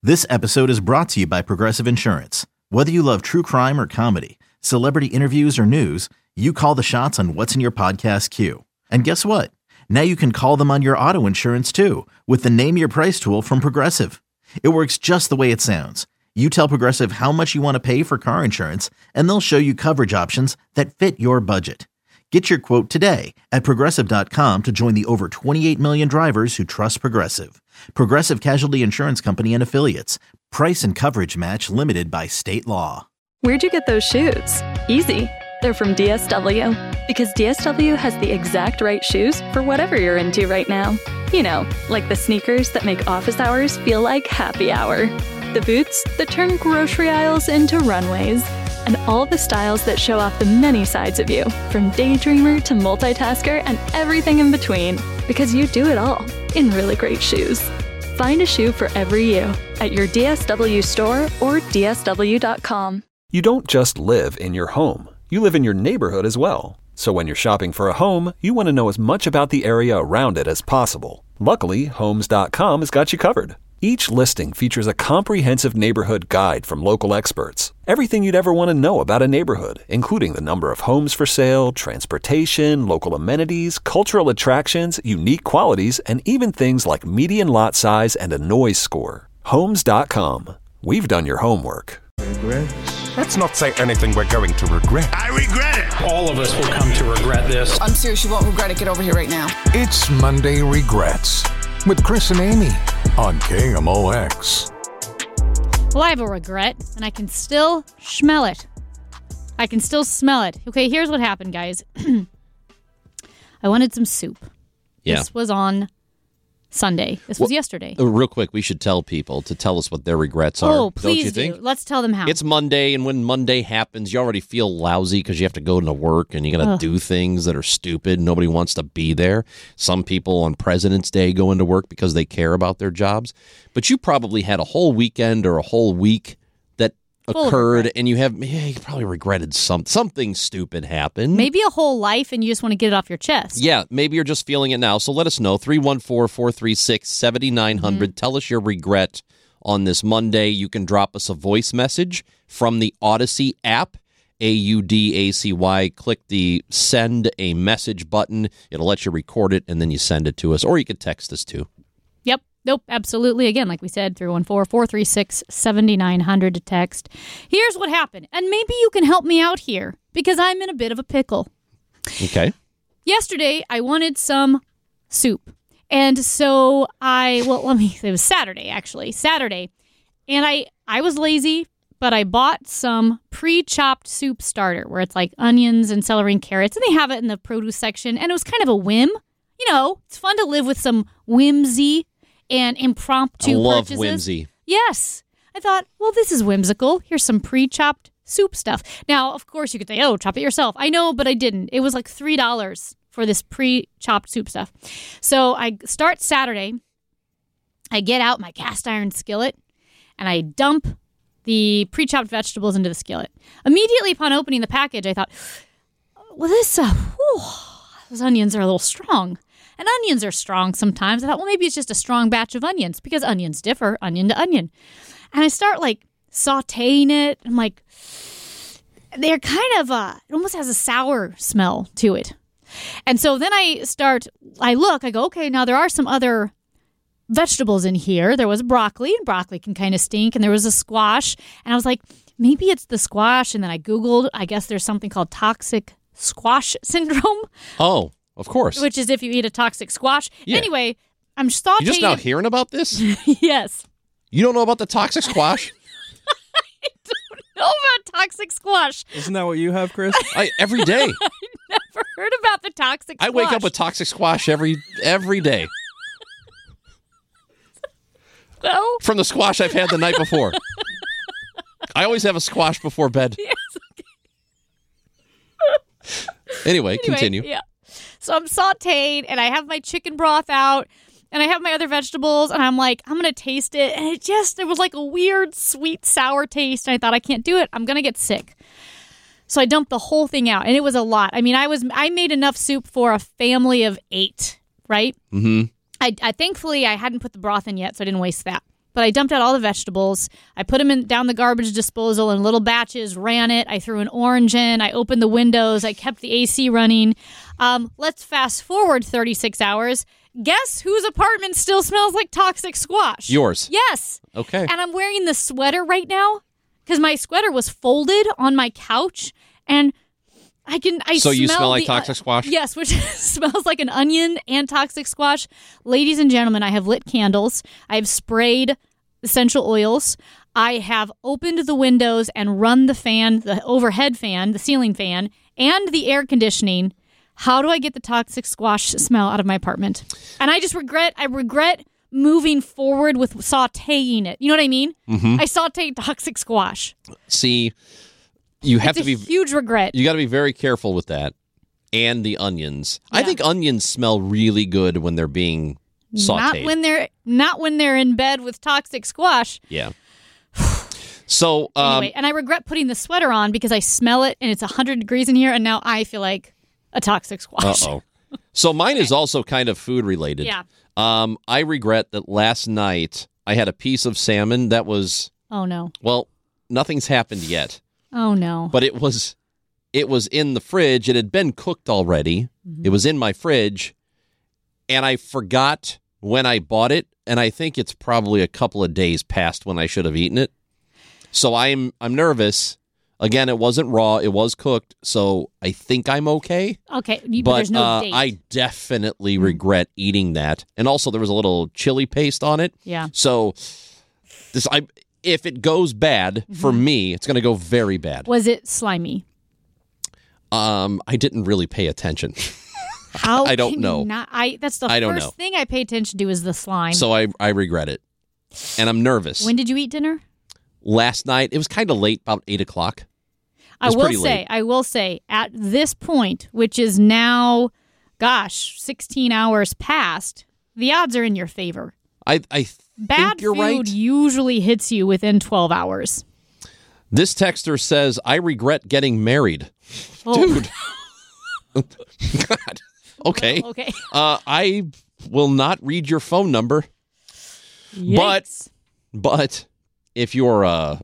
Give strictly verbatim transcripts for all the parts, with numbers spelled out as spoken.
This episode is brought to you by Progressive Insurance. Whether you love true crime or comedy, celebrity interviews or news, you call the shots on what's in your podcast queue. And guess what? Now you can call them on your auto insurance too with the Name Your Price tool from Progressive. It works just the way it sounds. You tell Progressive how much you want to pay for car insurance, and they'll show you coverage options that fit your budget. Get your quote today at Progressive dot com to join the over twenty-eight million drivers who trust Progressive. Progressive Casualty Insurance Company and Affiliates. Price and coverage match limited by state law. Where'd you get those shoes? Easy. They're from D S W. Because D S W has the exact right shoes for whatever you're into right now. You know, like the sneakers that make office hours feel like happy hour. The boots that turn grocery aisles into runways. And all the styles that show off the many sides of you, from daydreamer to multitasker and everything in between. Because you do it all in really great shoes. Find a shoe for every you at your D S W store or D S W dot com. You don't just live in your home. You live in your neighborhood as well. So when you're shopping for a home, you want to know as much about the area around it as possible. Luckily, Homes dot com has got you covered. Each listing features a comprehensive neighborhood guide from local experts. Everything you'd ever want to know about a neighborhood, including the number of homes for sale, transportation, local amenities, cultural attractions, unique qualities, and even things like median lot size and a noise score. Homes dot com. We've done your homework. Regrets? Let's not say anything we're going to regret. I regret it. All of us will come to regret this. I'm serious, you won't regret it. Get over here right now. It's Monday Regrets with Chris and Amy on K M O X. Well, I have a regret, and I can still smell it. I can still smell it. Okay, here's what happened, guys. I wanted some soup. Yeah. This was on Sunday. This was well, yesterday. Uh, real quick, we should tell people to tell us what their regrets are. Oh, please don't you think? do. Let's tell them how. It's Monday, and when Monday happens, you already feel lousy because you have to go to work and you got to Ugh. do things that are stupid. Nobody wants to be there. Some people on President's Day go into work because they care about their jobs. But you probably had a whole weekend or a whole week that Full occurred, and you have yeah, you probably regretted some something stupid happened. Maybe a whole life, and you just want to get it off your chest. Yeah, maybe you're just feeling it now. So let us know. three one four, four three six, seven nine zero zero. Mm-hmm. Tell us your regret on this Monday. You can drop us a voice message from the Odyssey app, A U D A C Y. Click the send a message button. It'll let you record it, and then you send it to us. Or you could text us, too. Yep. Nope. Absolutely. Again, like we said, three one four, four three six, seven nine zero zero to text. Here's what happened. And maybe you can help me out here because I'm in a bit of a pickle. Okay. Yesterday, I wanted some soup. And so I, well, let me, it was Saturday, actually. Saturday. And I, I was lazy, but I bought some pre-chopped soup starter where it's like onions and celery and carrots. And they have it in the produce section. And it was kind of a whim. You know, it's fun to live with some whimsy and impromptu I love purchases. whimsy. Yes. I thought, well, this is whimsical. Here's some pre-chopped soup stuff. Now, of course, you could say, oh, chop it yourself. I know, but I didn't. It was like three dollars for this pre-chopped soup stuff. So I start Saturday. I get out my cast iron skillet, and I dump the pre-chopped vegetables into the skillet. Immediately upon opening the package, I thought, well, this, uh, whew, those onions are a little strong. And onions are strong sometimes. I thought, well, maybe it's just a strong batch of onions because onions differ, onion to onion. And I start, like, sauteing it. I'm like, they're kind of, uh, it almost has a sour smell to it. And so then I start, I look, I go, okay, now there are some other vegetables in here. There was broccoli, and broccoli can kind of stink. And there was a squash. And I was like, maybe it's the squash. And then I Googled, I guess there's something called toxic squash syndrome. Oh. Of course. Which is if you eat a toxic squash. Yeah. Anyway, I'm sauteing. You just now hearing about this? Yes. You don't know about the toxic squash? I don't know about toxic squash. Isn't that what you have, Chris? I, every day. I never heard about the toxic squash. I wake up with toxic squash every every day. No? From the squash I've had the night before. I always have a squash before bed. Yes. Okay. Anyway, anyway, continue. Yeah. So I'm sauteing, and I have my chicken broth out, and I have my other vegetables, and I'm like, I'm going to taste it. And it just, it was like a weird, sweet, sour taste. And I thought, I can't do it. I'm going to get sick. So I dumped the whole thing out, and it was a lot. I mean, I was I made enough soup for a family of eight, right? Mm-hmm. I, I thankfully, I hadn't put the broth in yet, so I didn't waste that. but I dumped out all the vegetables. I put them in down the garbage disposal in little batches, ran it. I threw an orange in. I opened the windows. I kept the A C running. Um, let's fast forward thirty-six hours. Guess whose apartment still smells like toxic squash? Yours. Yes. Okay. And I'm wearing the sweater right now because my sweater was folded on my couch, and I can. I so you smell, smell like the, toxic squash? Uh, yes, which smells like an onion and toxic squash. Ladies and gentlemen, I have lit candles. I have sprayed essential oils. I have opened the windows and run the fan, the overhead fan, the ceiling fan, and the air conditioning. How do I get the toxic squash smell out of my apartment? And I just regret, I regret moving forward with sautéing it. You know what I mean? Mm-hmm. I sautéed toxic squash. See, you have it's to be a huge regret. You got to be very careful with that. And the onions. Yeah. I think onions smell really good when they're being sautéed. Not when they're not when they're in bed with toxic squash. Yeah. So um, anyway, and I regret putting the sweater on because I smell it and it's one hundred degrees in here, and now I feel like a toxic squash. Uh-oh. So mine is also kind of food related. Yeah. Um, I regret that last night I had a piece of salmon that was, Oh no. well, nothing's happened yet, Oh no. but it was it was in the fridge. It had been cooked already. Mm-hmm. It was in my fridge, and I forgot when I bought it, and I think it's probably a couple of days past when I should have eaten it. So I'm I'm nervous. Again, it wasn't raw. It was cooked, so I think I'm okay. Okay, you, but, But there's no uh, date. I definitely regret eating that. And also, there was a little chili paste on it. Yeah. So this, I, if it goes bad for me, it's going to go very bad. Was it slimy? Um, I didn't really pay attention. How I don't can know. You not, I that's the I don't first know. thing I pay attention to is the slime. So I, I regret it. And I'm nervous. When did you eat dinner? Last night, it was kind of late, about eight o'clock. I was will pretty say, late. I will say, at this point, which is now, gosh, sixteen hours past, the odds are in your favor. I, I th- Bad think you're food right. usually hits you within twelve hours. This texter says, I regret getting married. Oh. Dude. God. Okay. Okay. Uh, I will not read your phone number. Yikes. But if you're uh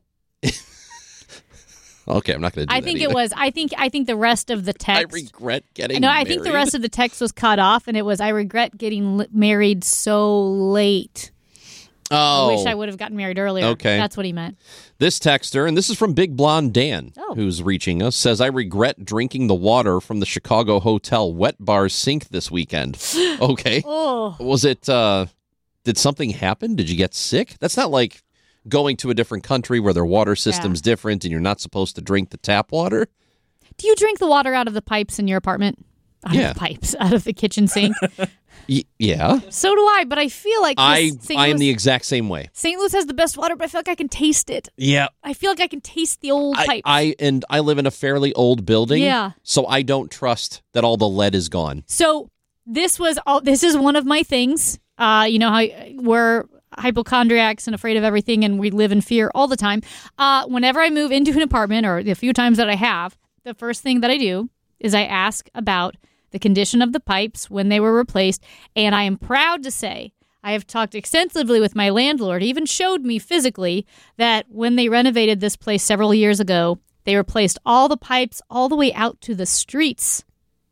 okay, I'm not going to do I that think either. it was. I think. I think the rest of the I text. regret getting No, I married. think the rest of the text was cut off, and it was, I regret getting li- married so late. Oh. I wish I would have gotten married earlier. Okay. That's what he meant. This texter, and this is from Big Blonde Dan, Oh. who's reaching us, says, I regret drinking the water from the Chicago Hotel wet bar sink this weekend. Okay. Oh. Was it, uh, did something happen? Did you get sick? That's not like going to a different country where their water system's different and you're not supposed to drink the tap water. Do you drink the water out of the pipes in your apartment? Out Yeah. of the pipes, out of the kitchen sink. Y- yeah. So do I, but I feel like this I, Saint I am Louis- the exact same way. Saint Louis has the best water, but I feel like I can taste it. Yeah. I feel like I can taste the old I, pipes. I and I live in a fairly old building. Yeah. So I don't trust that all the lead is gone. So this was all. This is one of my things. Uh, you know how we're hypochondriacs and afraid of everything, and we live in fear all the time. Uh, whenever I move into an apartment, or the few times that I have, the first thing that I do is I ask about the condition of the pipes when they were replaced, and I am proud to say I have talked extensively with my landlord. He even showed me physically that when they renovated this place several years ago, they replaced all the pipes all the way out to the streets.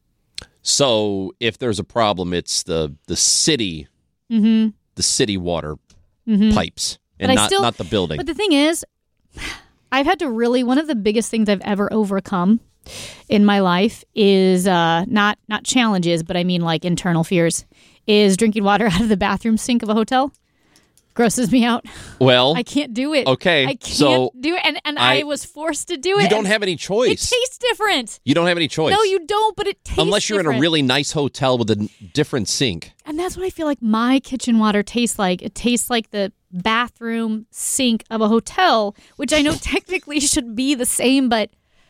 So if there's a problem, it's the the city, Mm-hmm. the city water Mm-hmm. pipes, and But I not still- not the building. But the thing is, I've had to really, one of the biggest things I've ever overcome in my life is uh, not not challenges, but I mean like internal fears, is drinking water out of the bathroom sink of a hotel. Grosses me out. well, I can't do it. okay, I can't so do it. And, and I, I- was forced to do it. you don't and have any It choice. tastes different. You don't have any choice. No, you don't, but it tastes Unless you're in a different. really nice hotel with a n- different sink. And that's what I feel like my kitchen water tastes like. It tastes like the bathroom sink of a hotel, which I know technically should be the same, but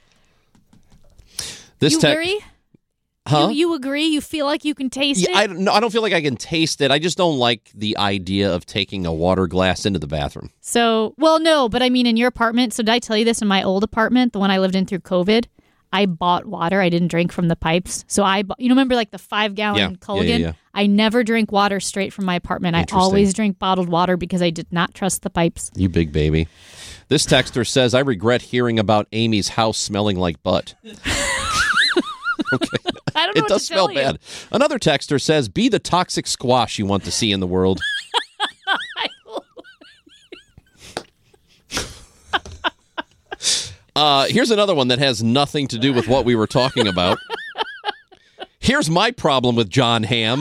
This you tech- agree? Huh? You, you agree? You feel like you can taste Yeah, it? I don't, no, I don't feel like I can taste it. I just don't like the idea of taking a water glass into the bathroom. So, well, no, but I mean in your apartment. So did I tell you this in my old apartment, the one I lived in through COVID? I bought water. I didn't drink from the pipes. So I, bu- you know, remember like the five gallon Yeah. Culligan? Yeah, yeah, yeah. I never drink water straight from my apartment. I Interesting. always drink bottled water because I did not trust the pipes. You big baby. This texter says, I regret hearing about Amy's house smelling like butt. Okay. I don't know It what does to tell smell you. bad. Another texter says, be the toxic squash you want to see in the world. uh, here's another one that has nothing to do with what we were talking about. Here's my problem with John Hamm.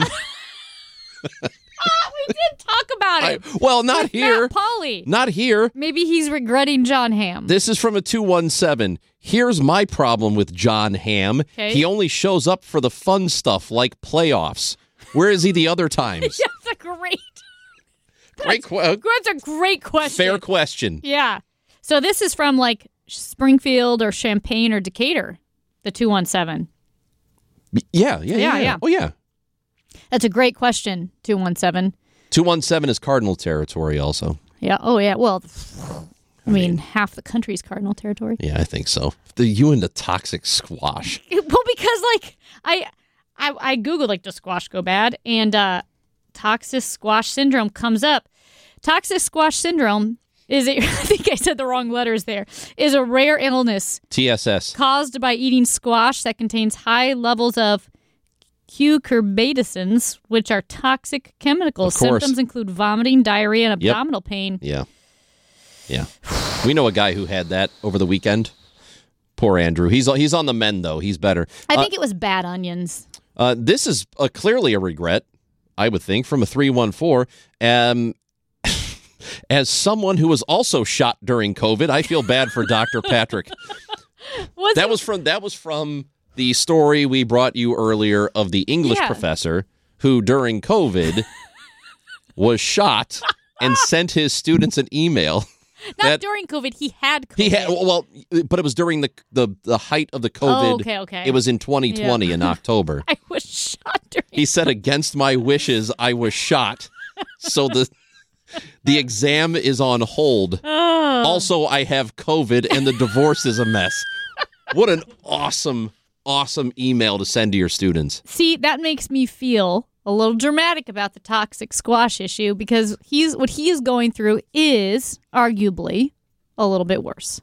We did talk about I, it. well, not With here. Matt Pauley. Not here. Maybe he's regretting John Hamm. This is from a two one seven. Here's my problem with John Hamm. Okay. He only shows up for the fun stuff like playoffs. Where is he the other times? That's a great, Great que- that's a great question. Fair question. Yeah. So this is from like Springfield or Champaign or Decatur, the two one seven. Yeah, yeah, yeah. Yeah, yeah. Oh, yeah. That's a great question, two one seven. two one seven is Cardinal territory also. Yeah. Oh, yeah. Well, I mean, half the country's Cardinal territory. Yeah, I think so. The you and the toxic squash. Well, because like I, I, I googled like does squash go bad, and uh, toxic squash syndrome comes up. Toxic squash syndrome is a, I think I said the wrong letters there. Is a rare illness T S S. caused by eating squash that contains high levels of cucurbitacins, which are toxic chemicals. Of course. Symptoms include vomiting, diarrhea, and Yep. abdominal pain. Yeah. Yeah. We know a guy who had that over the weekend. Poor Andrew. He's he's on the mend, though. He's better. I Uh, think it was bad onions. Uh, this is uh, clearly a regret, I would think, from a three one four. Um, as someone who was also shot during COVID, I feel bad for Doctor Patrick. Was That it- was from that was from the story we brought you earlier of the English Yeah. professor who, during COVID, was shot and sent his students an email. not that- during COVID. He had COVID. He had well, but it was during the the, the height of the COVID. Oh, okay, okay. It was in twenty twenty Yeah. in October. I was shot during. He said, "Against my wishes, I was shot." So the the exam is on hold. Oh. Also, I have COVID, and the divorce is a mess. What an awesome, awesome email to send to your students. See, that makes me feel a little dramatic about the toxic squash issue because he's what he is going through is arguably a little bit worse.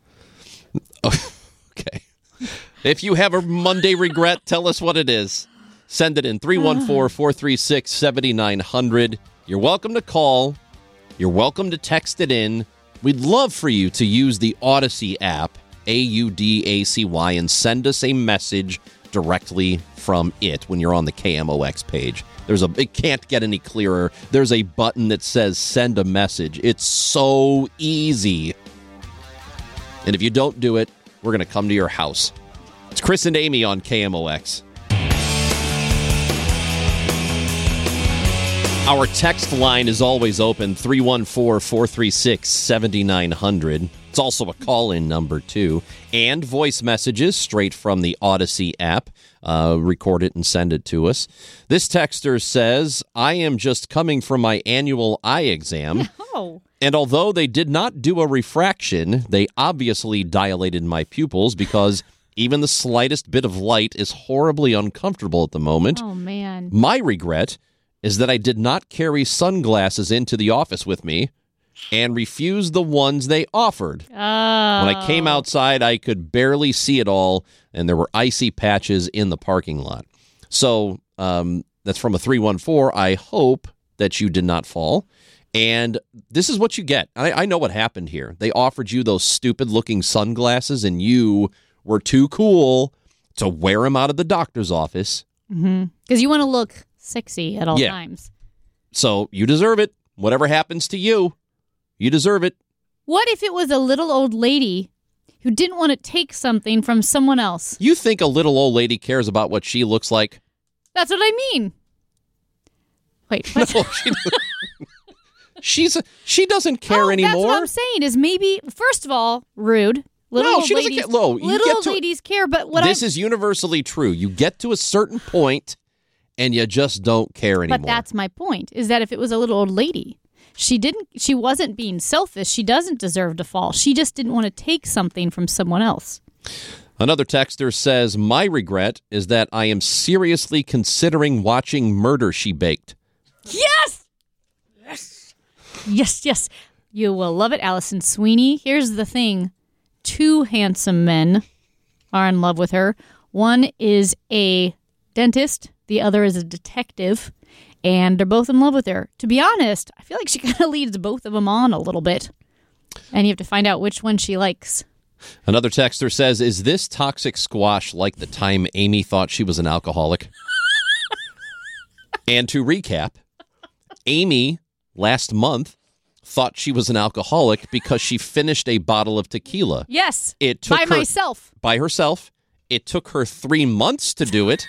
Okay. If you have a Monday regret, tell us what it is. Send it in three one four, four three six, seven nine zero zero. You're welcome to call. You're welcome to text it in. We'd love for you to use the Odyssey app, A U D A C Y, and send us a message directly from it when you're on the K M O X page. There's a it can't get any clearer. There's a button that says send a message. It's so easy. And if you don't do it, we're going to come to your house. It's Chris and Amy on K M O X. Our text line is always open, three one four, four three six, seven nine zero zero. It's also a call-in number, too. And voice messages straight from the Odyssey app. Uh, record it and send it to us. This texter says, I am just coming from my annual eye exam. Oh. And although they did not do a refraction, they obviously dilated my pupils because even the slightest bit of light is horribly uncomfortable at the moment. Oh, man. My regret is that I did not carry sunglasses into the office with me and refused the ones they offered. Oh. When I came outside, I could barely see it all, and there were icy patches in the parking lot. So um, that's from a three one four. I hope that you did not fall. And this is what you get. I, I know what happened here. They offered you those stupid-looking sunglasses, and you were too cool to wear them out of the doctor's office. Mm-hmm. Because you want to look sexy at all Yeah. times. So you deserve it. Whatever happens to you, you deserve it. What if it was a little old lady who didn't want to take something from someone else? You think a little old lady cares about what she looks like? That's what I mean. Wait, what? No, she doesn't. She's a, she doesn't care oh, anymore. That's what I'm saying is maybe, first of all, rude. Little No, old she doesn't ladies, care. No, you little get old to- ladies care, but what this I is universally true. You get to a certain point and you just don't care anymore. But that's my point, is that if it was a little old lady, she didn't she wasn't being selfish. She doesn't deserve to fall. She just didn't want to take something from someone else. Another texter says, my regret is that I am seriously considering watching Murder, She Baked. Yes! Yes! Yes, yes. You will love it, Allison Sweeney. Here's the thing. Two handsome men are in love with her. One is a dentist. The other is a detective. And they're both in love with her. To be honest, I feel like she kind of leads both of them on a little bit. And you have to find out which one she likes. Another texter says, is this toxic squash like the time Amy thought she was an alcoholic? And to recap, Amy last month thought she was an alcoholic because she finished a bottle of tequila. Yes, it took by her, myself. By herself. It took her three months to do it,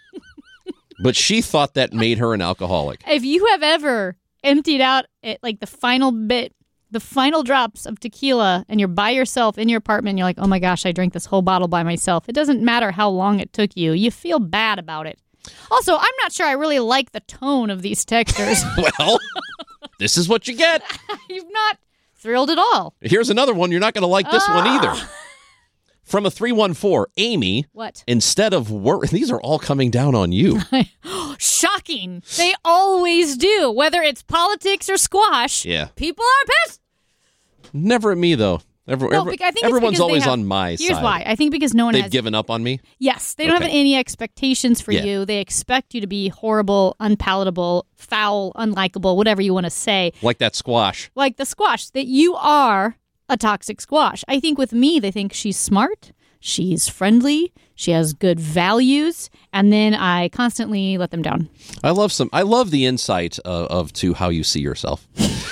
but she thought that made her an alcoholic. If you have ever emptied out it, like the final bit, the final drops of tequila, and you're by yourself in your apartment, and you're like, oh my gosh, I drank this whole bottle by myself. It doesn't matter how long it took you. You feel bad about it. Also, I'm not sure I really like the tone of these texters. Well, this is what you get. You're not thrilled at all. Here's another one. You're not going to like this ah. one either. From a three one four, Amy. What? Instead of work, these are all coming down on you. Shocking. They always do. Whether it's politics or squash, yeah. people are pissed. Never at me, though. Every, no, every, I think everyone's always have, on my here's side. Here's why. I think because no one They've has... given up on me? Yes. They don't okay. have any expectations for yeah. you. They expect you to be horrible, unpalatable, foul, unlikable, whatever you want to say. Like that squash. Like the squash. That you are a toxic squash. I think with me, they think she's smart. She's friendly. She has good values. And then I constantly let them down. I love some. I love the insight of, of to how you see yourself.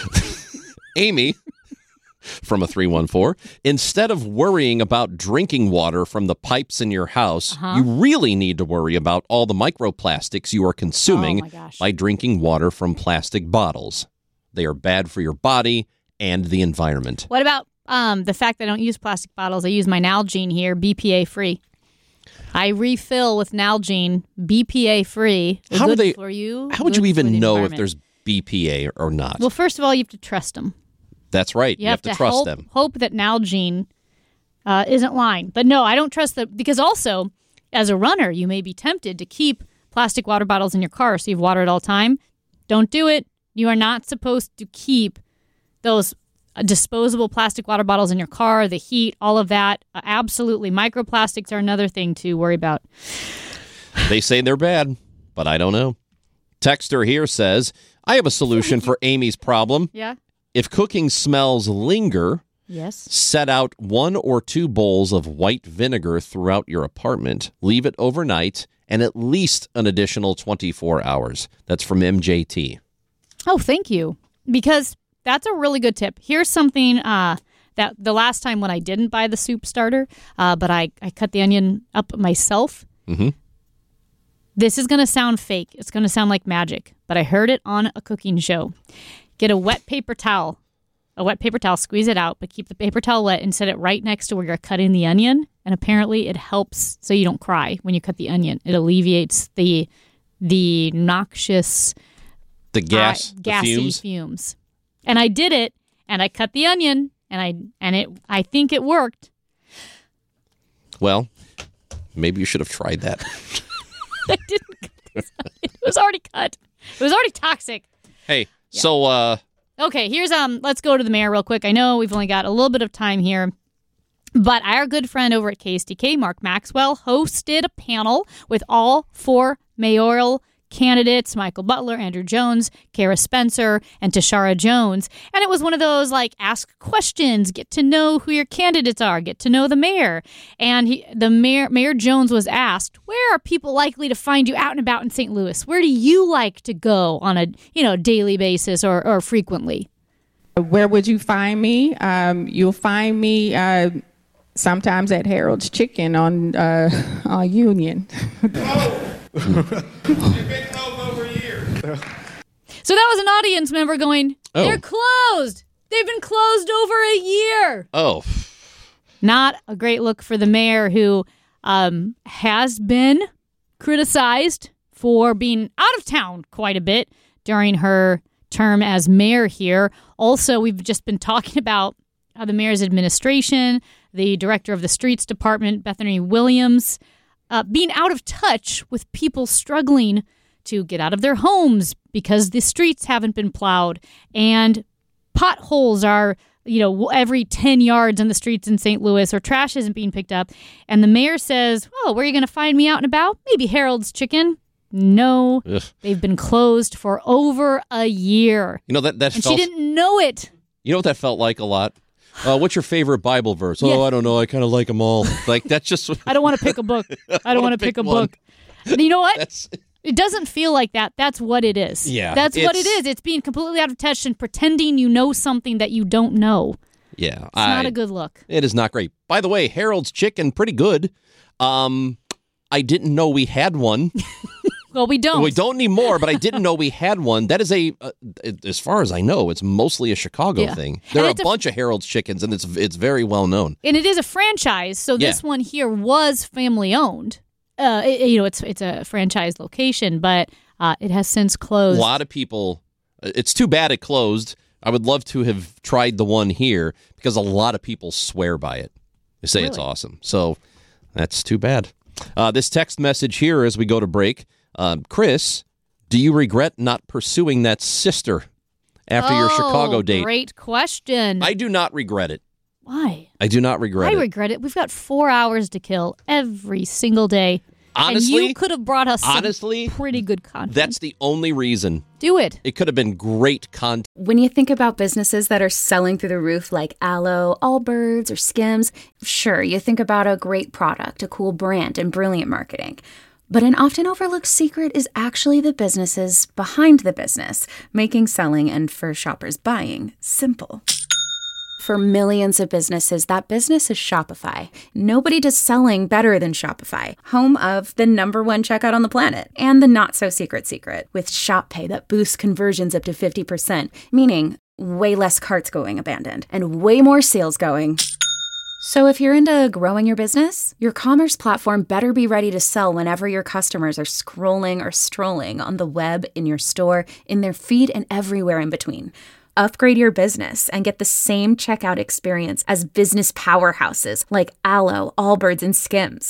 Amy... From a three one four, instead of worrying about drinking water from the pipes in your house, uh-huh. you really need to worry about all the microplastics you are consuming oh by drinking water from plastic bottles. They are bad for your body and the environment. What about um, the fact that I don't use plastic bottles? I use my Nalgene here, B P A free. I refill with Nalgene, B P A free. How good are they, for you? How would good you even the know if there's B P A or not? Well, first of all, you have to trust them. That's right. You, you have, have, to trust hope, them. Hope that Nalgene uh, isn't lying. But no, I don't trust them because also, as a runner, you may be tempted to keep plastic water bottles in your car so you have water at all time. Don't do it. You are not supposed to keep those uh, disposable plastic water bottles in your car, the heat, all of that. Uh, absolutely. Microplastics are another thing to worry about. They say they're bad, but I don't know. Texter here says, I have a solution for Amy's problem. Yeah. If cooking smells linger, yes. set out one or two bowls of white vinegar throughout your apartment. Leave it overnight and at least an additional twenty-four hours. That's from M J T. Oh, thank you. Because that's a really good tip. Here's something uh, that the last time when I didn't buy the soup starter, uh, but I, I cut the onion up myself. Mm-hmm. This is going to sound fake. It's going to sound like magic, but I heard it on a cooking show. Get a wet paper towel, a wet paper towel, squeeze it out, but keep the paper towel wet and set it right next to where you're cutting the onion. And apparently it helps so you don't cry when you cut the onion. It alleviates the the noxious, the gas, uh, the gassy fumes. fumes. And I did it, and I cut the onion, and I and it. I think it worked. Well, maybe you should have tried that. I didn't cut this onion. It was already cut. It was already toxic. Hey, Yeah. so uh Okay, here's um let's go to the mayor real quick. I know we've only got a little bit of time here. But our good friend over at K S D K, Mark Maxwell, hosted a panel with all four mayoral candidates, Michael Butler, Andrew Jones, Kara Spencer, and Tashara Jones. And it was one of those, like, ask questions, get to know who your candidates are, get to know the mayor. And he, the mayor, Mayor Jones was asked, where are people likely to find you out and about in Saint Louis? Where do you like to go on a, you know, daily basis or, or frequently? Where would you find me? Um, you'll find me uh, sometimes at Harold's Chicken on uh, on Union. So that was an audience member going, Oh. they're closed. They've been closed over a year. Oh. Not a great look for the mayor, who um, has been criticized for being out of town quite a bit during her term as mayor here. Also, we've just been talking about how the mayor's administration, the director of the streets department, Bethany Williams, uh, being out of touch with people struggling to get out of their homes because the streets haven't been plowed and potholes are, you know, every ten yards in the streets in Saint Louis, or trash isn't being picked up. And the mayor says, oh, where are you going to find me out and about? Maybe Harold's Chicken. No, Ugh. They've been closed for over a year. You know, that, that and felt... she didn't know it. You know what that felt like a lot? Uh, what's your favorite Bible verse? Oh, yeah. I don't know. I kind of like them all. Like, that's just... I don't want to pick a book. I don't want to pick, pick a one. book. And you know what? That's... It doesn't feel like that. That's what it is. Yeah. That's what it is. It's being completely out of touch and pretending you know something that you don't know. Yeah. It's I, not a good look. It is not great. By the way, Harold's Chicken, pretty good. Um, I didn't know we had one. Well, we don't. We don't need more, but I didn't know we had one. That is a, uh, as far as I know, it's mostly a Chicago yeah. thing. There and are a bunch a, of Harold's Chickens, and it's it's very well known. And it is a franchise, so this yeah. one here was family owned. Uh, it, you know, it's it's a franchise location, but uh, it has since closed. A lot of people, it's too bad it closed. I would love to have tried the one here because a lot of people swear by it. They say really? It's awesome. So that's too bad. Uh, this text message here as we go to break. Um, Chris, do you regret not pursuing that sister after oh, your Chicago date? Great question. I do not regret it. Why? I do not regret I it. I regret it. We've got four hours to kill every single day. Honestly, and you could have brought us honestly, some pretty good content. That's the only reason. Do it. It could have been great content. When you think about businesses that are selling through the roof like Aloe, Allbirds, or Skims, sure, you think about a great product, a cool brand, and brilliant marketing. But an often overlooked secret is actually the businesses behind the business, making selling and for shoppers buying simple. For millions of businesses, that business is Shopify. Nobody does selling better than Shopify, home of the number one checkout on the planet and the not-so-secret secret with Shop Pay that boosts conversions up to fifty percent, meaning way less carts going abandoned and way more sales going. So if you're into growing your business, your commerce platform better be ready to sell whenever your customers are scrolling or strolling on the web, in your store, in their feed, and everywhere in between. Upgrade your business and get the same checkout experience as business powerhouses like Aloe, Allbirds, and Skims.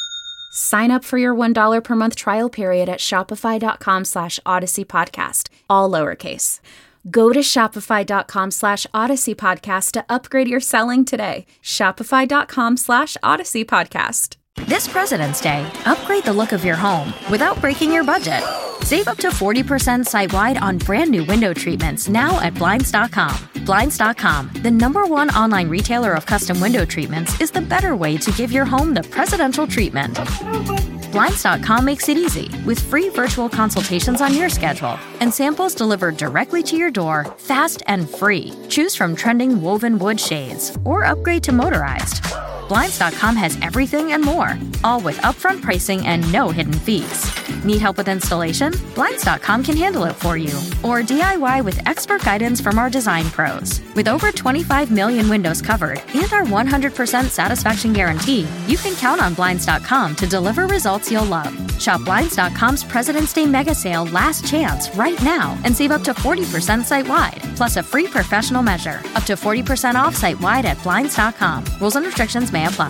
Sign up for your one dollar per month trial period at shopify.com slash Odyssey Podcast, all lowercase. Go to shopify.com slash Odyssey Podcast to upgrade your selling today. Shopify.com slash Odyssey Podcast. This President's Day, upgrade the look of your home without breaking your budget. Save up to forty percent site-wide on brand new window treatments now at Blinds dot com. Blinds dot com, the number one online retailer of custom window treatments, is the better way to give your home the presidential treatment. Blinds dot com makes it easy with free virtual consultations on your schedule and samples delivered directly to your door, fast and free. Choose from trending woven wood shades or upgrade to motorized. Blinds dot com has everything and more, all with upfront pricing and no hidden fees. Need help with installation? Blinds dot com can handle it for you. Or D I Y with expert guidance from our design pros. With over twenty-five million windows covered and our one hundred percent satisfaction guarantee, you can count on Blinds dot com to deliver results you'll love. Shop Blinds dot com's President's Day Mega Sale Last Chance right now and save up to forty percent site-wide, plus a free professional measure. Up to forty percent off site-wide at Blinds dot com. Rules and restrictions may apply.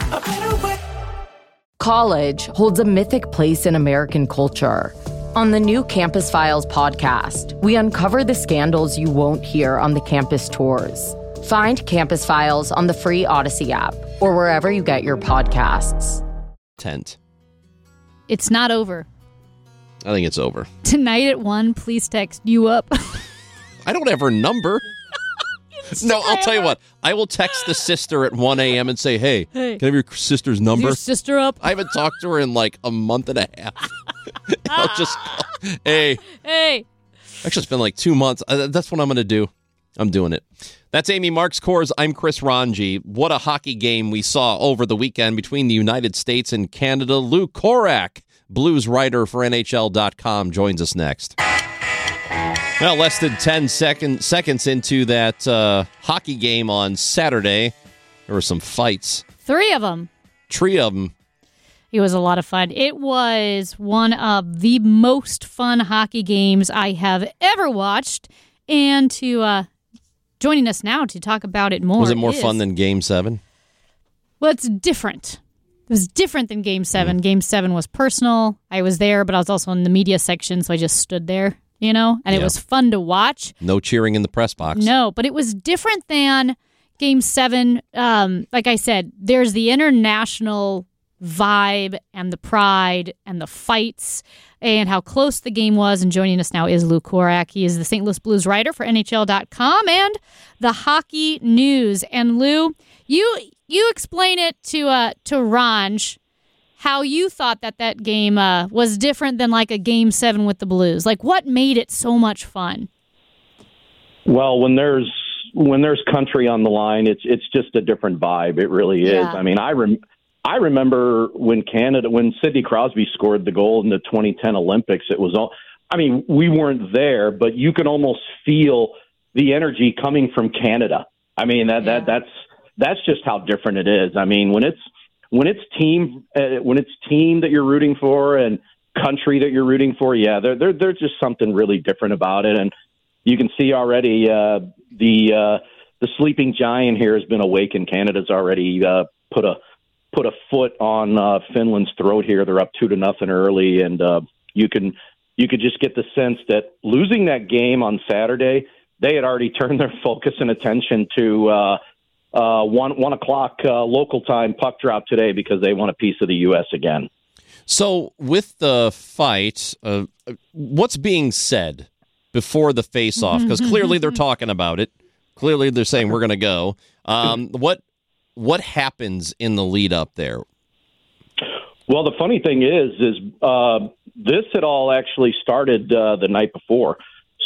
College holds a mythic place in American culture. On the new Campus Files podcast, we uncover the scandals you won't hear on the campus tours. Find Campus Files on the free Odyssey app or wherever you get your podcasts. Tent. It's not over. I think it's over. Tonight at one, please text you up. I don't have her number. No, I'll tell you what. I will text the sister at one a.m. and say, hey, hey, can I have your sister's number? Is your sister up? I haven't talked to her in like a month and a half. I'll just, hey. Hey. Actually, it's been like two months. Uh, that's what I'm going to do. I'm doing it. That's Amy Marks Kors. I'm Chris Ranji. What a hockey game we saw over the weekend between the United States and Canada. Lou Korak, Blues writer for N H L dot com, joins us next. Well, less than ten second, seconds into that uh, hockey game on Saturday, there were some fights. Three of them. Three of them. It was a lot of fun. It was one of the most fun hockey games I have ever watched. And to uh, joining us now to talk about it more. Was it more is, fun than Game seven? Well, it's different. It was different than Game seven. Mm. Game seven was personal. I was there, but I was also in the media section, so I just stood there, you know, and yeah. it was fun to watch. No cheering in the press box. No, but it was different than Game seven. Um, like I said, there's the international vibe and the pride and the fights and how close the game was. And joining us now is Lou Korak. He is the Saint Louis Blues writer for N H L dot com and the Hockey News. And Lou, you you explain it to uh, to Ranj how you thought that that game uh, was different than like a Game seven with the Blues. Like, what made it so much fun? Well, when there's when there's country on the line, it's it's just a different vibe. It really is. Yeah. I mean, I rem- I remember when Canada, when Sidney Crosby scored the goal in the twenty ten Olympics. It was all. I mean, we weren't there, but you can almost feel the energy coming from Canada. I mean, that yeah. that that's that's just how different it is. I mean, when it's when it's team uh, when it's team that you're rooting for and country that you're rooting for, yeah, there there there's just something really different about it, and you can see already uh, the uh, the sleeping giant here has been awakened. Canada's already uh, put a put a foot on uh, Finland's throat here. They're up two to nothing early, and uh, you can you could just get the sense that losing that game on Saturday, they had already turned their focus and attention to uh, uh, one one o'clock uh, local time puck drop today because they want a piece of the U S again. So with the fight, uh, what's being said before the face-off? Because clearly they're talking about it. Clearly they're saying we're going to go. Um, what what happens in the lead up there? Well, the funny thing is, is uh, this had all actually started uh, the night before.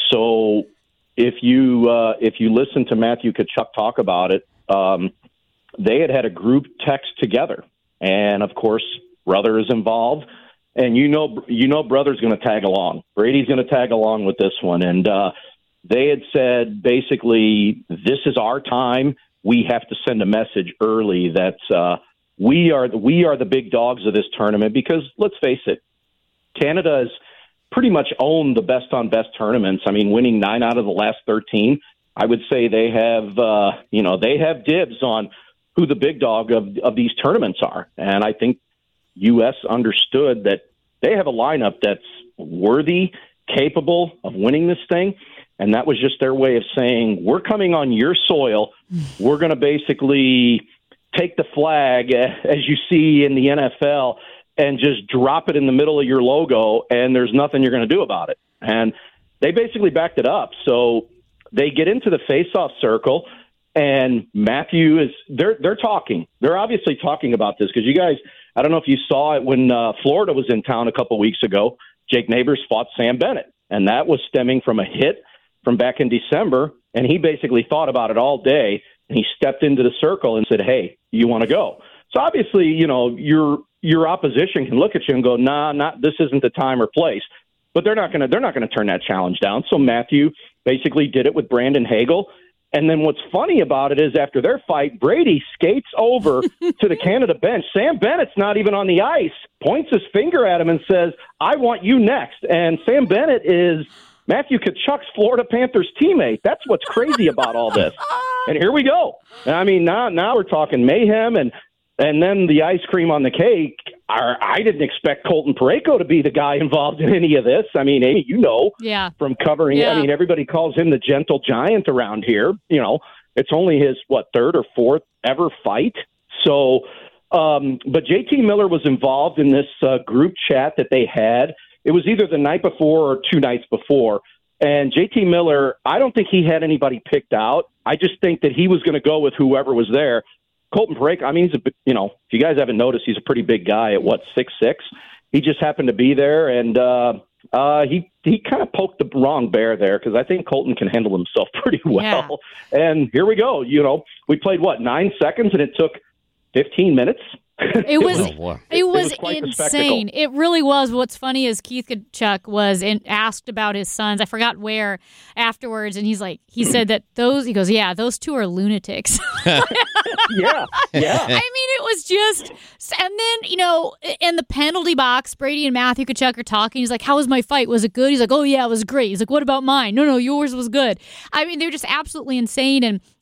So if you uh, if you listen to Matthew Tkachuk talk about it, um, they had had a group text together, and of course, Brother is involved. And you know, you know, Brother's going to tag along. Brady's going to tag along with this one. And uh, they had said basically, this is our time. We have to send a message early that uh, we are the, we are the big dogs of this tournament. Because let's face it, Canada has pretty much owned the best on best tournaments. I mean, winning nine out of the last thirteen. I would say they have, uh, you know, they have dibs on who the big dog of of these tournaments are. And I think U S understood that they have a lineup that's worthy, capable of winning this thing, and that was just their way of saying, we're coming on your soil. We're going to basically take the flag, as you see in the N F L, and just drop it in the middle of your logo, and there's nothing you're going to do about it. And they basically backed it up. So they get into the face-off circle, and Matthew is they're they're talking. They're obviously talking about this because you guys – I don't know if you saw it when uh, Florida was in town a couple weeks ago. Jake Neighbors fought Sam Bennett, and that was stemming from a hit from back in December, and he basically thought about it all day, and he stepped into the circle and said, hey, you want to go? So obviously, you know, your your opposition can look at you and go, nah, not this isn't the time or place. But they're not going to they're not going to turn that challenge down. So Matthew basically did it with Brandon Hagel. And then what's funny about it is after their fight, Brady skates over to the Canada bench. Sam Bennett's not even on the ice, points his finger at him and says, I want you next. And Sam Bennett is Matthew Tkachuk's Florida Panthers teammate. That's what's crazy about all this. And here we go. I mean, now now we're talking mayhem, and and then the ice cream on the cake. Our, I didn't expect Colton Parayko to be the guy involved in any of this. I mean, Amy, you know, yeah. from covering yeah. it. I mean, everybody calls him the gentle giant around here. You know, it's only his, what, third or fourth ever fight. So, um, but J T Miller was involved in this uh, group chat that they had. It was either the night before or two nights before. And J T Miller, I don't think he had anybody picked out. I just think that he was going to go with whoever was there. Colton Parayko, I mean, he's a, you know, if you guys haven't noticed, he's a pretty big guy at what, six six. He just happened to be there, and uh, uh, he he kind of poked the wrong bear there because I think Colton can handle himself pretty well. Yeah. And here we go. You know, we played what nine seconds, and it took fifteen minutes. It, it was, was it, it was, was insane. It really was. What's funny is Keith Tkachuk was in, asked about his sons. I forgot where afterwards, and he's like, he said that those. He goes, yeah, those two are lunatics. yeah, yeah. I mean, it was just, and then you know, in the penalty box, Brady and Matthew Tkachuk are talking. He's like, "How was my fight? Was it good?" He's like, "Oh yeah, it was great." He's like, "What about mine?" "No, no, yours was good." I mean, they're just absolutely insane and.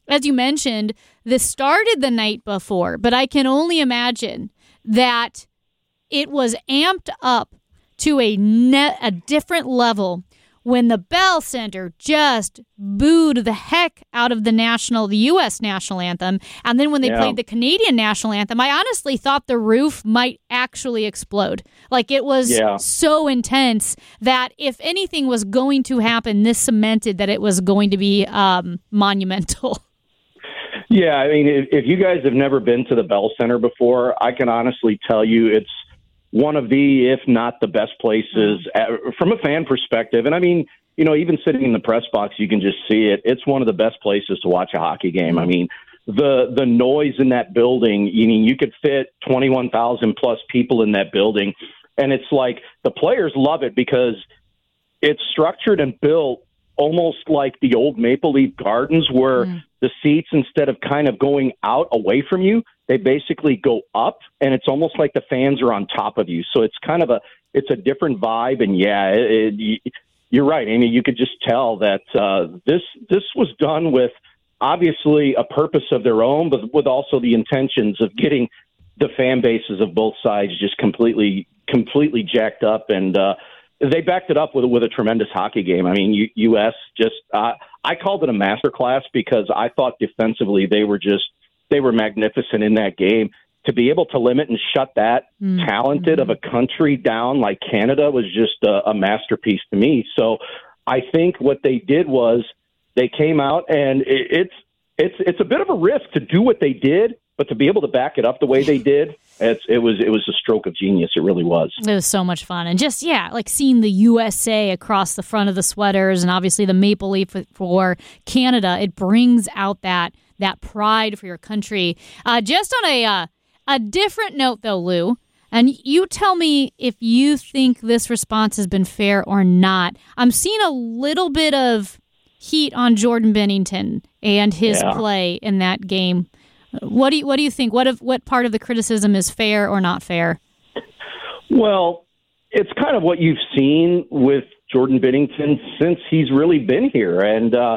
as you mentioned, this started the night before, but I can only imagine that it was amped up to a net, a different level when the Bell Center just booed the heck out of the national, the U S national anthem, and then when they yeah. played the Canadian national anthem, I honestly thought the roof might actually explode. Like, it was yeah. so intense that if anything was going to happen, this cemented that it was going to be um, monumental. Yeah, I mean, if, if you guys have never been to the Bell Center before, I can honestly tell you it's one of the, if not the best places at, from a fan perspective. And I mean, you know, even sitting in the press box, you can just see it. It's one of the best places to watch a hockey game. I mean, the the noise in that building, you mean, you could fit twenty-one thousand plus people in that building. And it's like the players love it because it's structured and built almost like the old Maple Leaf Gardens where mm. the seats, instead of kind of going out away from you, they basically go up, and it's almost like the fans are on top of you. So it's kind of a it's a different vibe. And yeah, it, it, you're right, Amy. You could just tell that uh, this this was done with obviously a purpose of their own, but with also the intentions of getting the fan bases of both sides just completely completely jacked up. And uh, they backed it up with with a tremendous hockey game. I mean, U- U.S. just uh, I called it a masterclass because I thought defensively they were just. They were magnificent in that game. To be able to limit and shut that mm-hmm. talented of a country down like Canada was just a, a masterpiece to me. So I think what they did was they came out, and it, it's it's it's a bit of a risk to do what they did, but to be able to back it up the way they did, it's, it was it was a stroke of genius. It really was. It was so much fun. And just, yeah, like seeing the U S A across the front of the sweaters and obviously the Maple Leaf for Canada, it brings out that that pride for your country. Uh, just on a uh, a different note, though, Lou, and you tell me if you think this response has been fair or not. I'm seeing a little bit of heat on Jordan Binnington and his yeah. play in that game. What do you What do you think? What of what part of the criticism is fair or not fair? Well, it's kind of what you've seen with Jordan Binnington since he's really been here, and uh,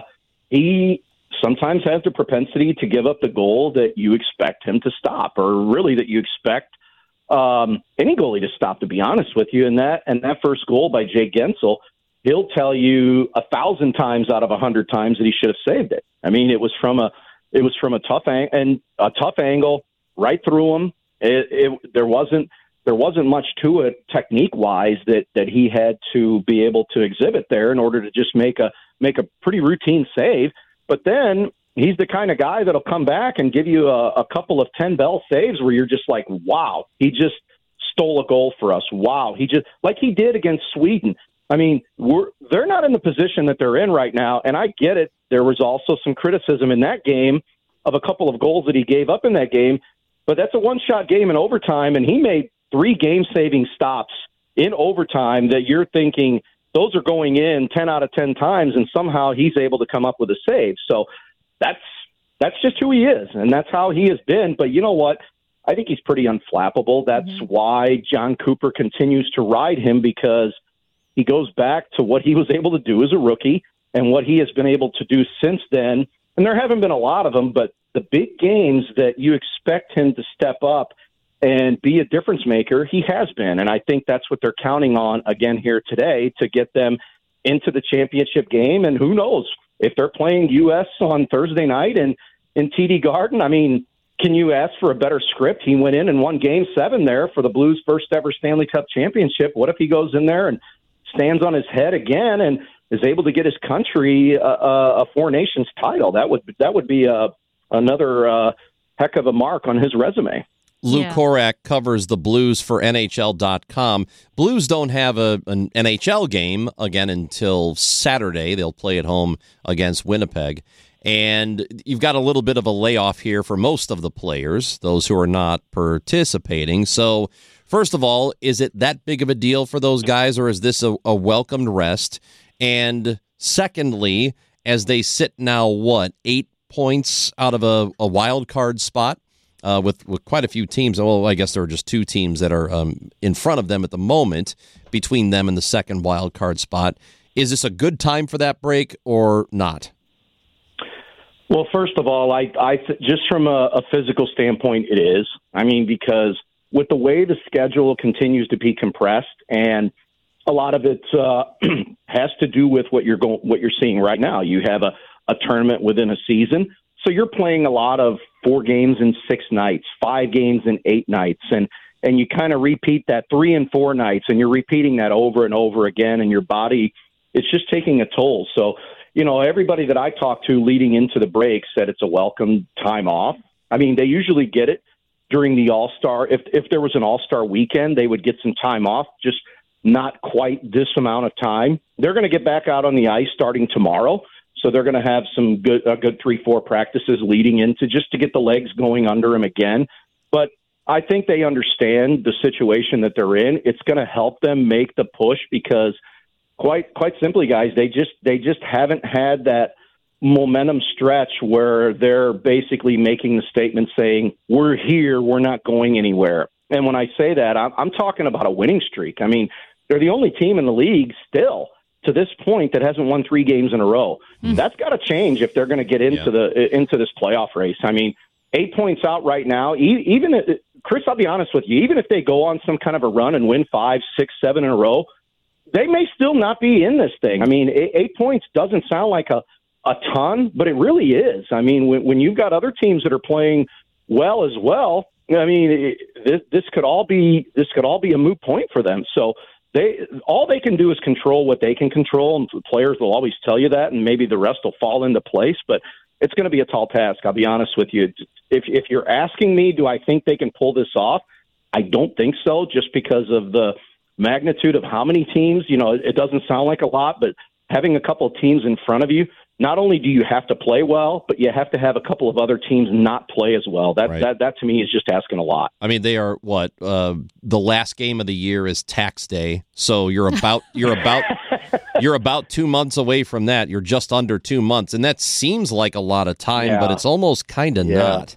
he. sometimes has the propensity to give up the goal that you expect him to stop, or really that you expect um, any goalie to stop, to be honest with you. And that and that first goal by Jake Gensel, he'll tell you a thousand times out of a hundred times that he should have saved it. I mean, it was from a it was from a tough ang- and a tough angle right through him. It, it, there wasn't there wasn't much to it technique wise that that he had to be able to exhibit there in order to just make a make a pretty routine save. But then he's the kind of guy that'll come back and give you a, a couple of ten Bell saves where you're just like, wow, he just stole a goal for us. Wow, he just like he did against Sweden. I mean, we're they're not in the position that they're in right now, and I get it. There was also some criticism in that game of a couple of goals that he gave up in that game, but that's a one-shot game in overtime, and he made three game-saving stops in overtime that you're thinking – those are going in ten out of ten times, and somehow he's able to come up with a save. So that's that's just who he is, and that's how he has been. But you know what? I think he's pretty unflappable. That's mm-hmm. why John Cooper continues to ride him, because he goes back to what he was able to do as a rookie and what he has been able to do since then. And there haven't been a lot of them, but the big games that you expect him to step up and be a difference maker, he has been. And I think that's what they're counting on again here today to get them into the championship game. And who knows if they're playing U S on Thursday night and in T D Garden. I mean, can you ask for a better script? He went in and won game seven there for the Blues' first ever Stanley Cup championship. What if he goes in there and stands on his head again and is able to get his country a, a Four Nations title? That would, that would be a, another uh, heck of a mark on his resume. Lou yeah. Korak covers the Blues for N H L dot com. Blues don't have a, an N H L game again until Saturday. They'll play at home against Winnipeg. And you've got a little bit of a layoff here for most of the players, those who are not participating. So, first of all, is it that big of a deal for those guys, or is this a, a welcomed rest? And secondly, as they sit now, what, eight points out of a, a wild card spot? Uh, with, with quite a few teams. Well, I guess there are just two teams that are um, in front of them at the moment, between them and the second wild card spot. Is this a good time for that break or not? Well, first of all, I, I th- just from a, a physical standpoint, it is. I mean, because with the way the schedule continues to be compressed, and a lot of it uh, has to do with what you're going, what you're seeing right now. You have a, a tournament within a season, so you're playing a lot of four games in six nights, five games in eight nights, and and you kind of repeat that three and four nights, and you're repeating that over and over again, and your body, it's just taking a toll. So, you know, everybody that I talked to leading into the break said it's a welcome time off. I mean, they usually get it during the All-Star. If if there was an All-Star weekend, they would get some time off, just not quite this amount of time. They're going to get back out on the ice starting tomorrow, so they're going to have some good, a good three, four practices leading into just to get the legs going under them again. But I think they understand the situation that they're in. It's going to help them make the push because, quite quite simply, guys, they just they just haven't had that momentum stretch where they're basically making the statement saying, we're here, we're not going anywhere. And when I say that, I'm, I'm talking about a winning streak. I mean, they're the only team in the league still to this point that hasn't won three games in a row. Mm. That's got to change if they're going to get into yeah. the into this playoff race. I mean, eight points out right now. E- even if, Chris, I'll be honest with you, even if they go on some kind of a run and win five, six, seven in a row, they may still not be in this thing. I mean, eight, eight points doesn't sound like a, a ton, but it really is. I mean, when, when you've got other teams that are playing well as well, I mean, it, this, this could all be this could all be a moot point for them. So they all they can do is control what they can control, and the players will always tell you that, and maybe the rest will fall into place. But it's going to be a tall task. I'll be honest with you. If if you're asking me, do I think they can pull this off? I don't think so, just because of the magnitude of how many teams. You know, it doesn't sound like a lot, but having a couple of teams in front of you, not only do you have to play well, but you have to have a couple of other teams not play as well. That right. that, that to me is just asking a lot. I mean, they are what uh, the last game of the year is tax day, so you're about you're about you're about two months away from that. You're just under two months, and that seems like a lot of time, yeah. but it's almost kind of yeah. not.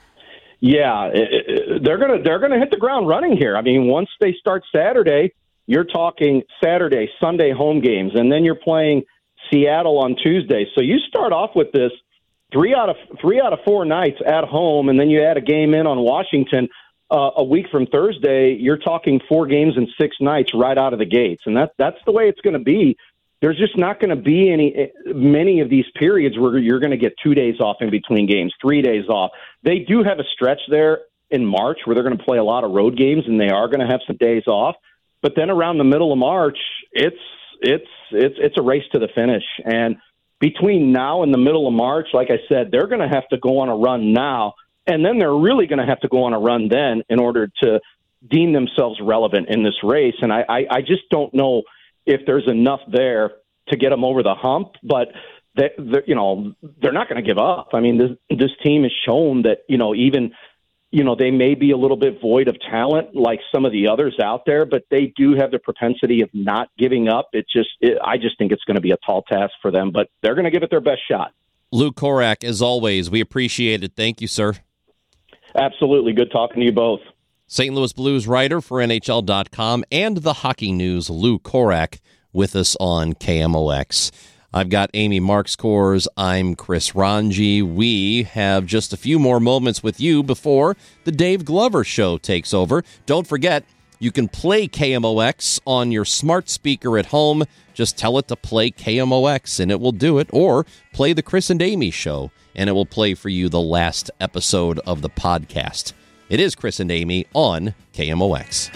Yeah, it, it, they're gonna they're gonna hit the ground running here. I mean, once they start Saturday, you're talking Saturday, Sunday home games, and then you're playing Seattle on Tuesday. So you start off with this three out of three out of four nights at home, and then you add a game in on Washington uh, a week from Thursday. You're talking four games and six nights right out of the gates, and that that's the way it's going to be. There's just not going to be any many of these periods where you're going to get two days off in between games, three days off. They do have a stretch there in March where they're going to play a lot of road games, and they are going to have some days off. But then around the middle of March, it's It's it's it's a race to the finish, and between now and the middle of March, like I said, they're going to have to go on a run now, and then they're really going to have to go on a run then in order to deem themselves relevant in this race. And I, I, I just don't know if there's enough there to get them over the hump, but they, you know they're not going to give up. I mean, this this team has shown that you know even. You know, they may be a little bit void of talent like some of the others out there, but they do have the propensity of not giving up. It just, it, I just think it's going to be a tall task for them, but they're going to give it their best shot. Lou Korak, as always, we appreciate it. Thank you, sir. Absolutely. Good talking to you both. Saint Louis Blues writer for N H L dot com and the Hockey News, Lou Korak, with us on K M O X. I've got Amy Markscores. I'm Chris Ranji. We have just a few more moments with you before the Dave Glover Show takes over. Don't forget, you can play K M O X on your smart speaker at home. Just tell it to play K M O X, and it will do it. Or play the Chris and Amy Show, and it will play for you the last episode of the podcast. It is Chris and Amy on K M O X.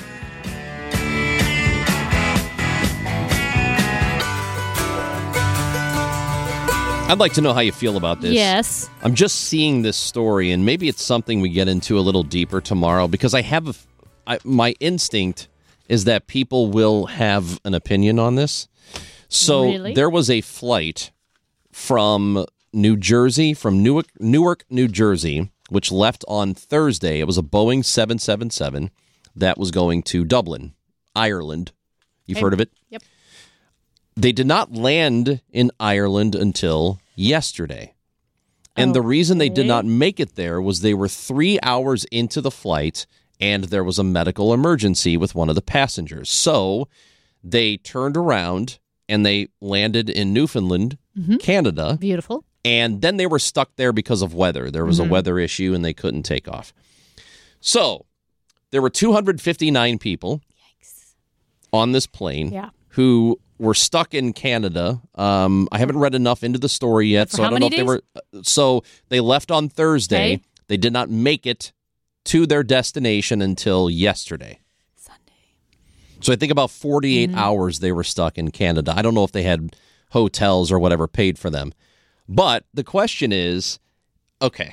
I'd like to know how you feel about this. Yes. I'm just seeing this story, and maybe it's something we get into a little deeper tomorrow, because I have a, I, my instinct is that people will have an opinion on this. So really? There was a flight from New Jersey, from Newark, Newark, New Jersey, which left on Thursday. It was a Boeing seven seventy-seven that was going to Dublin, Ireland. You've okay. heard of it? Yep. They did not land in Ireland until yesterday. And okay. the reason they did not make it there was they were three hours into the flight and there was a medical emergency with one of the passengers. So they turned around and they landed in Newfoundland, mm-hmm. Canada. Beautiful. And then they were stuck there because of weather. There was Mhm. a weather issue and they couldn't take off. So there were two hundred fifty-nine people Yikes. on this plane Yeah. who were stuck in Canada. Um, I haven't read enough into the story yet, For so how I don't know many if they were. So they left on Thursday. Okay. They did not make it to their destination until yesterday. So I think about forty-eight Mm-hmm. hours they were stuck in Canada. I don't know if they had hotels or whatever paid for them. But the question is, okay,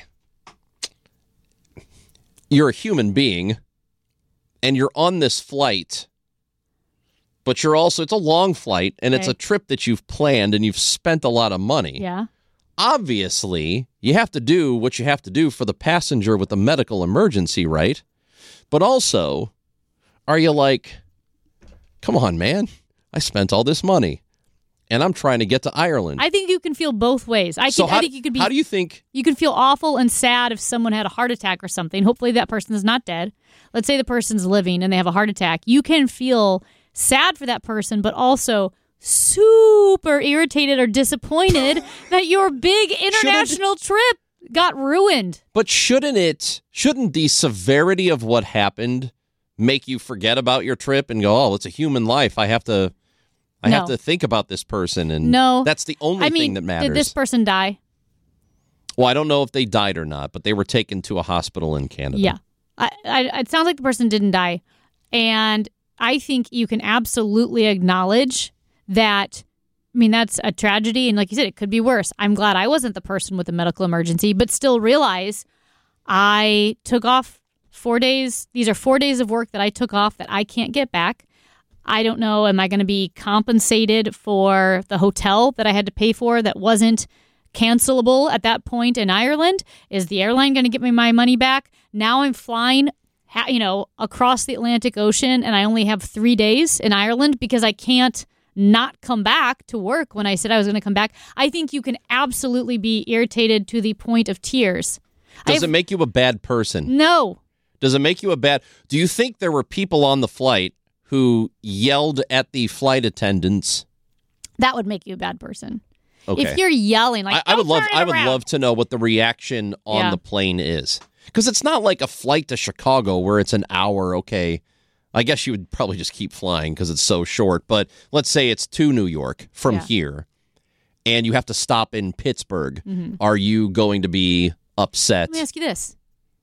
you're a human being and you're on this flight, but you're also, it's a long flight and it's Okay. a trip that you've planned and you've spent a lot of money. Yeah. Obviously, you have to do what you have to do for the passenger with a medical emergency, right? But also, are you like, come on, man, I spent all this money and I'm trying to get to Ireland. I think you can feel both ways. I, so can, how, I think you could be. how do you think? You can feel awful and sad if someone had a heart attack or something. Hopefully that person is not dead. Let's say the person's living and they have a heart attack. You can feel sad for that person, but also super irritated or disappointed that your big international trip got ruined. But shouldn't it, shouldn't the severity of what happened make you forget about your trip and go, oh, it's a human life. I have to, I have No. to think about this person. And No. that's the only I mean, thing that matters. did this person die? Well, I don't know if they died or not, but they were taken to a hospital in Canada. Yeah. I, I, it sounds like the person didn't die. And I think you can absolutely acknowledge that, I mean, that's a tragedy. And like you said, it could be worse. I'm glad I wasn't the person with the medical emergency, but still realize I took off four days. These are four days of work that I took off that I can't get back. I don't know, am I going to be compensated for the hotel that I had to pay for that wasn't cancelable at that point in Ireland? Is the airline going to get me my money back? Now I'm flying, ha- you know, across the Atlantic Ocean, and I only have three days in Ireland because I can't not come back to work when I said I was going to come back. I think you can absolutely be irritated to the point of tears. Does I've- it make you a bad person? No. Does it make you a bad? Do you think there were people on the flight who yelled at the flight attendants? That would make you a bad person. Okay. If you're yelling, like, I, I would "Don't love, turn it I would around." love to know what the reaction on Yeah. the plane is, because it's not like a flight to Chicago where it's an hour. Okay, I guess you would probably just keep flying because it's so short. But let's say it's to New York from Yeah. here, and you have to stop in Pittsburgh. Mhm. Are you going to be upset? Let me ask you this.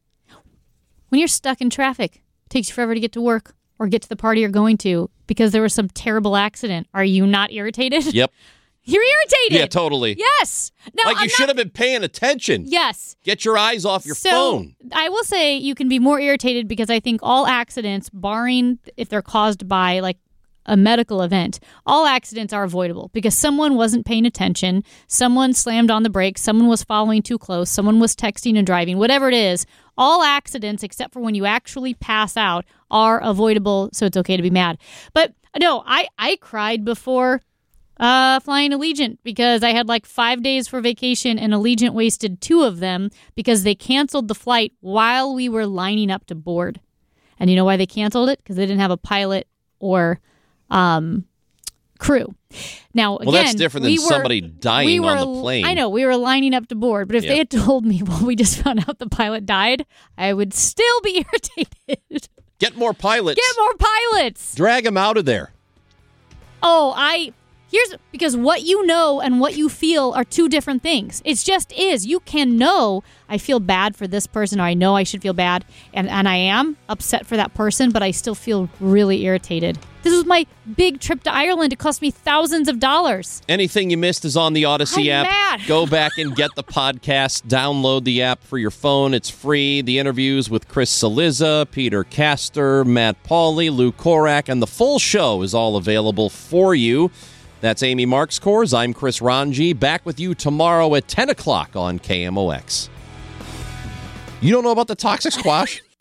When you're stuck in traffic, it takes you forever to get to work or get to the party you're going to because there was some terrible accident. Are you not irritated? Yep. You're irritated. Yeah, totally. Yes. Now, like I'm you should have been paying attention. Yes. Get your eyes off your so, phone. I will say you can be more irritated because I think all accidents, barring if they're caused by like a medical event, all accidents are avoidable because someone wasn't paying attention, someone slammed on the brakes, someone was following too close, someone was texting and driving, whatever it is. All accidents, except for when you actually pass out, are avoidable, so it's okay to be mad. But no, I, I cried before uh, flying Allegiant because I had like five days for vacation and Allegiant wasted two of them because they canceled the flight while we were lining up to board. And you know why they canceled it? Because they didn't have a pilot or um, crew. Now, Well, again, that's different than we were- somebody dying we were, on the plane. I know, we were lining up to board, but if Yeah. they had told me, well, we just found out the pilot died, I would still be irritated. Get more pilots. Get more pilots. Drag them out of there. Oh, I... Here's... Because what you know and what you feel are two different things. It just is. You can know, I feel bad for this person, or I know I should feel bad, and, and I am upset for that person, but I still feel really irritated. This was my big trip to Ireland. It cost me thousands of dollars. Anything you missed is on the Odyssey I'm app. mad. Go back and get the podcast. Download the app for your phone. It's free. The interviews with Chris Cillizza, Peter Castor, Matt Pauley, Lou Korak, and the full show is all available for you. That's Amy Marks Kors. I'm Chris Ranji. Back with you tomorrow at ten o'clock on K M O X. You don't know about the toxic squash?